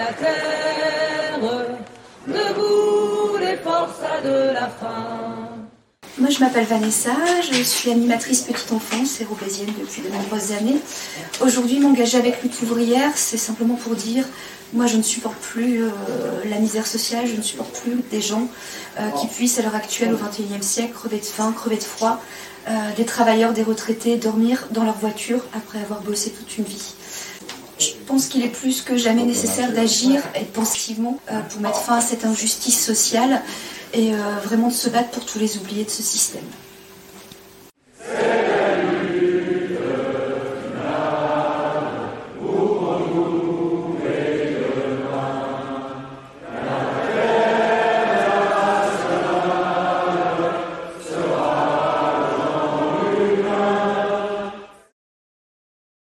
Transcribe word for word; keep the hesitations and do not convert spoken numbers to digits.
la terre, debout les forçats de la faim. Moi je m'appelle Vanessa, je suis animatrice petite enfance et ropézienne depuis de nombreuses années. Aujourd'hui m'engager avec Lutte ouvrière, c'est simplement pour dire, moi je ne supporte plus euh, la misère sociale, je ne supporte plus des gens euh, qui puissent à l'heure actuelle au vingt et unième siècle crever de faim, crever de froid, euh, des travailleurs, des retraités dormir dans leur voiture après avoir bossé toute une vie. Je pense qu'il est plus que jamais nécessaire d'agir et pensivement euh, pour mettre fin à cette injustice sociale et euh, vraiment de se battre pour tous les oubliés de ce système.